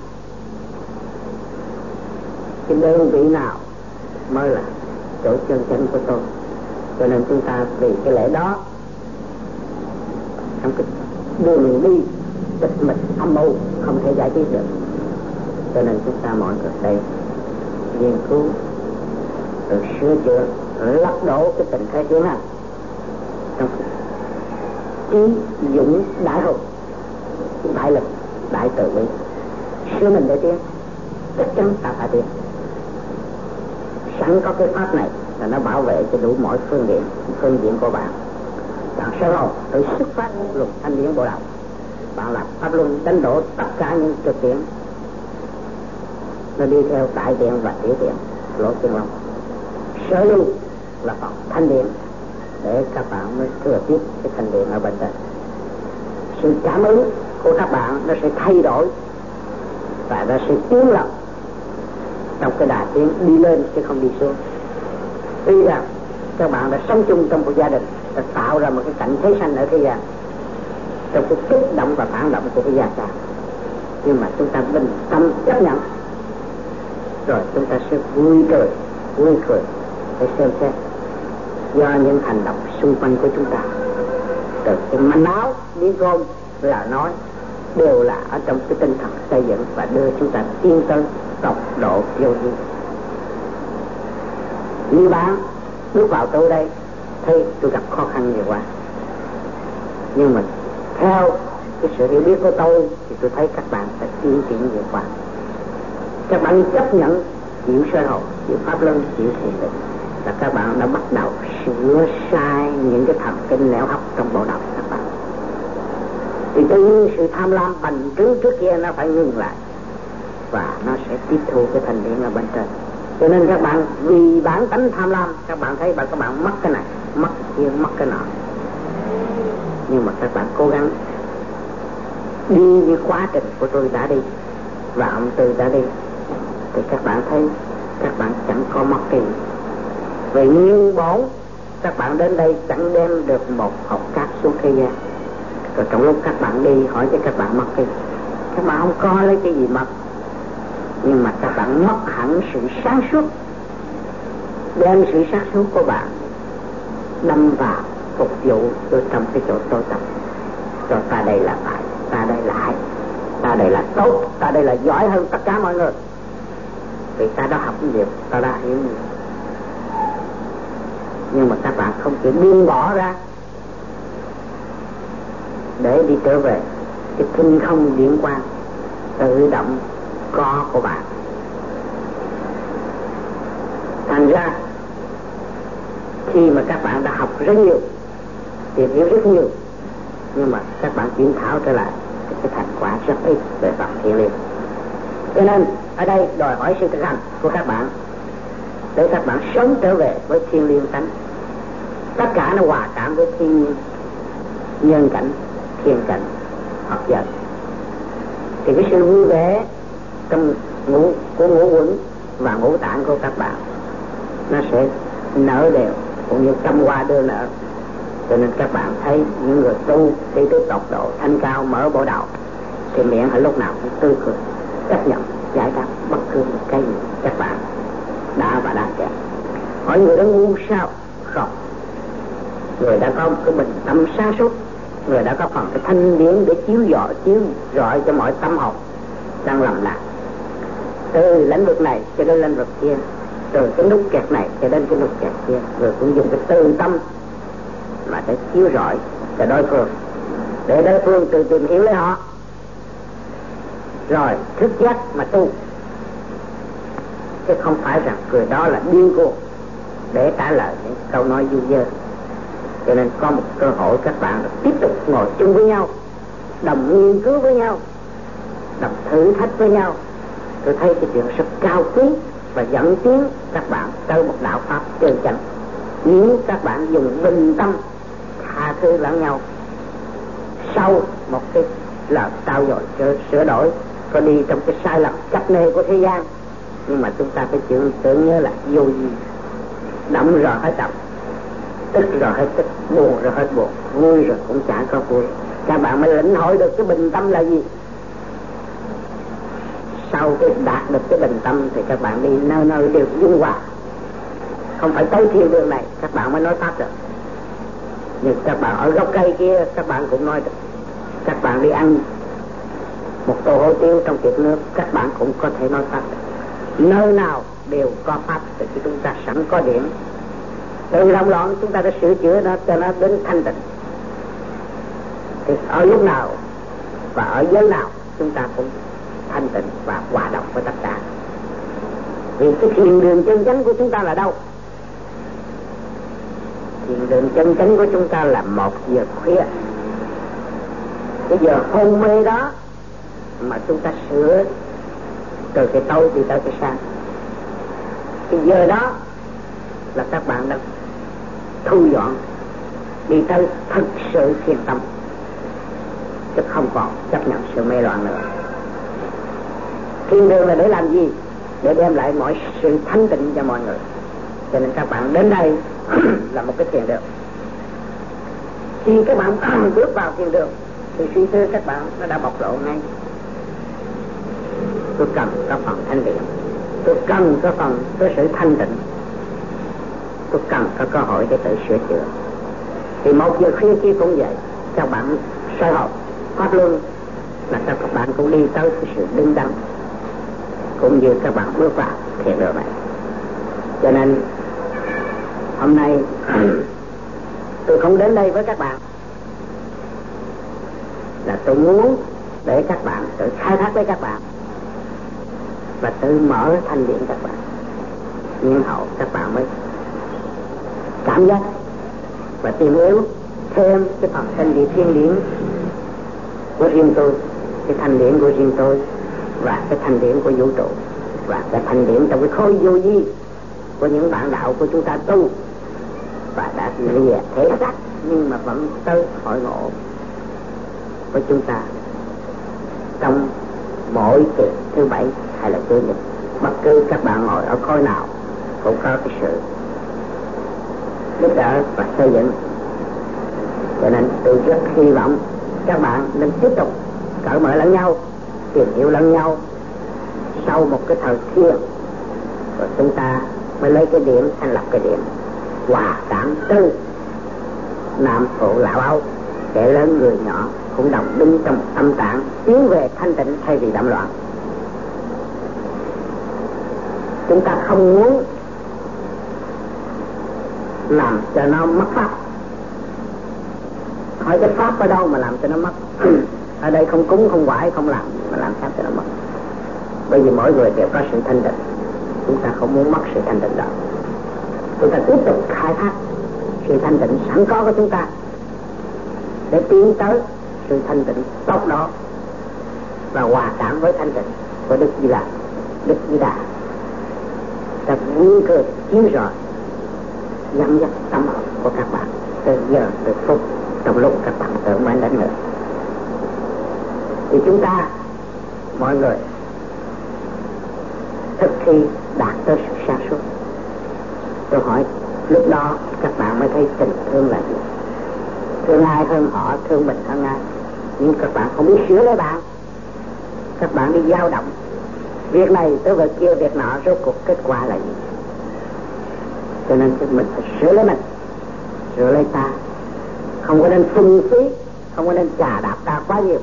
Speaker 6: cái đơn vị nào mới là chỗ chân chánh của tôi. Cho nên chúng ta vì cái lẽ đó, trong cái đường đi tịch mịch âm mưu không thể giải quyết được, cho nên chúng ta mọi người đây nghiên cứu rồi sửa chữa, rồi lấp đổ cái tình thế tiến hành trong trí dũng đại hùng, đại lực, đại từ bi, sửa mình để tiến. Chắc chắn ta phải tiến. Sẵn có cái pháp này là nó bảo vệ cho đủ mọi phương diện của bạn. Bạn sơ hồn tự xuất phát luận thanh điển bộ đạo, bạn làm pháp luân đánh đổ tất cả những trực tiện, nó đi theo đại tiện và tiểu tiện, lỗ chân lông. Sở lưu là phần thanh điển để các bạn mới thừa tiếp cái thanh điển ở bên trên. sự cảm ứng của các bạn nó sẽ thay đổi và nó sẽ tiến lần trong cái đà tiến đi lên chứ không đi xuống. Tuy rằng các bạn đã sống chung trong một gia đình, đã tạo ra một cái cảnh thế sanh ở thế gian trong cái kích động và phản động của cái gia sản, nhưng mà chúng ta bình tâm chấp nhận, rồi chúng ta sẽ vui cười để xem xét do những hành động xung quanh của chúng ta, từ cái manh áo miếng gôm là nói đều là ở trong cái tinh thần xây dựng và đưa chúng ta tiến tới tốc độ vô vi. Như bạn bước vào tôi đây thấy tôi gặp khó khăn nhiều quá, nhưng mà theo cái sự hiểu biết của tôi thì tôi thấy các bạn đã tiến triển nhiều quá. Các bạn chấp nhận chịu soi hồn, chịu pháp luân, chịu thiền định, là các bạn đã bắt đầu sửa sai những cái thần kinh nẻo hóc trong bộ đầu các bạn. Thì tự nhiên sự tham lam bành trướng trước kia nó phải ngừng lại và nó sẽ tiếp thu cái thành điện ở bên trên. Cho nên các bạn vì bản tánh tham lam, các bạn thấy các bạn mất cái này, mất cái kia, mất cái nọ. Nhưng mà các bạn cố gắng đi như quá trình của tôi đã đi và ông Tư đã đi, thì các bạn thấy các bạn chẳng có mất gì. Vì nguyên bổn các bạn đến đây chẳng đem được một hộp cát xuống thế gian. Rồi trong lúc các bạn đi hỏi cho các bạn mất cái, các bạn không có lấy cái gì mất, nhưng mà các bạn mất hẳn sự sáng suốt, đem sự sáng suốt của bạn đâm vào phục vụ ở trong cái chỗ tôi tập. Rồi ta đây là phải, ta đây là hay, ta đây là tốt, ta đây là giỏi hơn tất cả mọi người, vì ta đã học nhiều, ta đã hiểu nhiều. Nhưng mà các bạn không chịu buông bỏ ra để đi trở về cái tinh không điện quang tự động có của bạn. Thành ra khi mà các bạn đã học rất nhiều, tìm hiểu rất nhiều, nhưng mà các bạn kiểm thảo trở lại cái thành quả rất ít về mặt thiện liệt. Cho nên ở đây đòi hỏi sự thực hành của các bạn để các bạn sống trở về với thiên liêng tánh. Tất cả nó hòa cảm với thiên nhiên, nhân cảnh, thiên cảnh, hợp dẫn. Thì cái sự vui vẻ trong ngũ quẩn và ngũ tạng của các bạn nó sẽ nở đều cũng như trăm hoa đưa nở. Cho nên các bạn thấy những người tu đi tới tột độ thanh cao mở bộ đầu thì miệng ở lúc nào cũng tươi cười, chấp nhận giải đáp bất cứ một cái gì các bạn đã và đang kẹt. Hỏi người đó ngu sao? Không. Người đã có một cái bình tâm sáng suốt, người đã có phần cái thanh điển để chiếu rọi cho mọi tâm hồn đang lầm lạc, từ lĩnh vực này cho đến lĩnh vực kia, từ cái nút kẹt này cho đến cái nút kẹt kia, rồi cũng dùng cái từ tâm mà để chiếu rọi cho đối phương, để đối phương tự tìm hiểu lấy họ, rồi thức giác mà tu, chứ không phải rằng người đó là điên cuồng để trả lời những câu nói du dơ. Cho nên có một cơ hội các bạn tiếp tục ngồi chung với nhau, đồng nghiên cứu với nhau, đồng thử thách với nhau. Tôi thấy cái chuyện rất cao quý và dẫn tiến các bạn tới một đạo pháp chân chánh. Nếu các bạn dùng bình tâm tha thứ lẫn nhau sau một cái lời trao dồi sửa đổi, có đi trong cái sai lầm chấp nê của thế gian, nhưng mà chúng ta phải tưởng nhớ là vô gì, đậm rồi hết đậm, tức rồi hết tức, buồn rồi hết buồn, vui rồi cũng chẳng có vui. Các bạn mới lĩnh hội được cái bình tâm là gì. Sau cái đạt được cái bình tâm thì các bạn đi nơi nơi đều dung hòa, không phải tới thiên đường này các bạn mới nói pháp được. Nhưng các bạn ở gốc cây kia các bạn cũng nói được. Các bạn đi ăn một tô hủ tiếu trong tiệc nước các bạn cũng có thể nói pháp được. Nơi nào đều có pháp, thì chúng ta sẵn có điểm. Từ lòng loạn chúng ta đã sửa chữa nó cho nó đến thanh tịnh. Thì ở lúc nào và ở giới nào chúng ta cũng thanh tịnh và hòa đồng với tất cả. Vì cái thiền đường chân chánh của chúng ta là đâu? Thiền đường chân chánh của chúng ta là 1 giờ khuya. Cái giờ hôn mê đó mà chúng ta sửa từ cái tối đi tới cái sáng. Cái giờ đó là các bạn đã thu dọn đi tới thực sự thiền tâm. chứ không còn chấp nhận sự mê loạn nữa. Thiên đường là để làm gì? Để đem lại mọi sự thanh tịnh cho mọi người. Cho nên các bạn đến đây là một cái thiền đường. Khi các bạn bước vào thiền đường thì suy tư các bạn nó đã bộc lộ ngay. Tôi cần có phần thanh điện, tôi cần có phần có sự thanh tịnh, tôi cần có cơ hội để tự sửa chữa. Thì 1 giờ khuya kia cũng vậy, các bạn soi hồn phát luân là các bạn cũng đi tới cái sự đứng đắn, cũng như các bạn bước vào thiền đường này. Cho nên hôm nay tôi không đến đây với các bạn là tôi muốn để các bạn tự khai thác với các bạn và tự mở thanh điển các bạn, nhưng hậu các bạn mới cảm giác và tìm hiểu thêm cái phần thanh điển thiên điển của riêng tôi, cái thanh điển của riêng tôi và cái thanh điển của vũ trụ và cái thanh điển trong cái khối vô vi của những bạn đạo của chúng ta tu và đã lìa thể xác nhưng mà vẫn tới hội ngộ của chúng ta trong mỗi tiệc thứ 7 hay là chủ nhật. Bất cứ các bạn ngồi ở khối nào cũng có cái sự giúp đỡ và xây dựng. Cho nên tôi rất hy vọng các bạn nên tiếp tục cởi mở lẫn nhau, tìm hiểu lẫn nhau. Sau một cái thời thiền rồi chúng ta mới lấy cái điểm thành lập cái điểm hòa cảm tư nam phụ lão âu, kẻ lớn người nhỏ cũng đồng đứng trong tâm trạng tiến về thanh tịnh thay vì đậm loạn. Chúng ta không muốn làm cho nó mất pháp. Hỏi cái pháp ở đâu mà làm cho nó mất? Ở đây không cúng, không quải, không làm mà làm sao cho nó mất? Bởi vì mỗi người đều có sự thanh tịnh, chúng ta không muốn mất sự thanh tịnh đó. Chúng ta tiếp tục khai thác sự thanh tịnh sẵn có của chúng ta để tiến tới sự thanh tịnh tốt đó và hòa cảm với thanh tịnh của Đức Di Lặc, Đức Di Đà. Ta vui cười chiếu rọi dẫn dắt tâm hồn của các bạn từ giờ từ phút trong lúc các bạn tưởng mới đến nữa. Thì chúng ta mọi người thực khi đạt tới sự sáng suốt, tôi hỏi lúc đó các bạn mới thấy tình thương là gì? Thương ai hơn họ, thương mình hơn ai. Nhưng các bạn không biết sửa lấy bạn, các bạn đi dao động việc này tới việc kia, việc nọ, rốt cuộc kết quả là gì? Cho nên mình phải sửa lấy mình, sửa lấy ta, không có nên phung phí, không có nên chà đạp ta quá nhiều.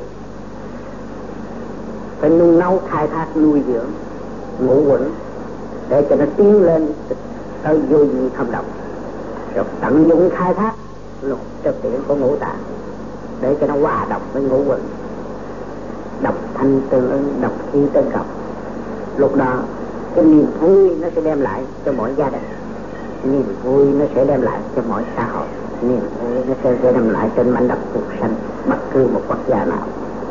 Speaker 6: Phải nung nấu khai thác nuôi dưỡng ngũ quẩn để cho nó tiến lên tới vô vi thông động, rồi tận dụng khai thác luật trực tiễn của ngũ tạng để cho nó hòa đồng với ngũ quẩn, độc thanh tương ứng, độc khí tương cộng. Lúc đó cái niềm vui nó sẽ đem lại cho mỗi gia đình, niềm vui nó sẽ đem lại cho mỗi xã hội, niềm vui nó sẽ đem lại trên mảnh đất cuộc sanh bất cứ một quốc gia nào.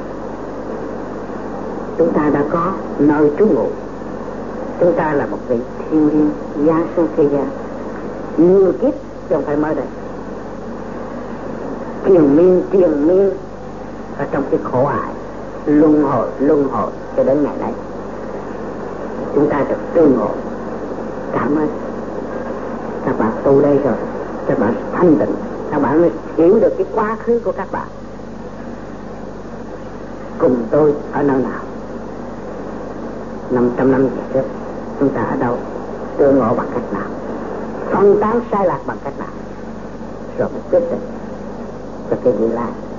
Speaker 6: Chúng ta đã có nơi trú ngụ, chúng ta là một vị thiên liêng gia xuống thế gian nhiều kiếp, chứ không phải mới đây. Triền miên ở trong cái khổ ải luân hồi cho đến ngày nay chúng ta được tương ngộ. Cảm ơn các bạn tu đây rồi, các bạn thanh tịnh, các bạn mới hiểu được cái quá khứ của các bạn. Cùng tôi ở nơi nào 500 năm về trước, chúng ta ở đâu, tương ngộ bằng cách nào, phân tán sai lạc bằng cách nào, rồi mới quyết định cho cái vị lai.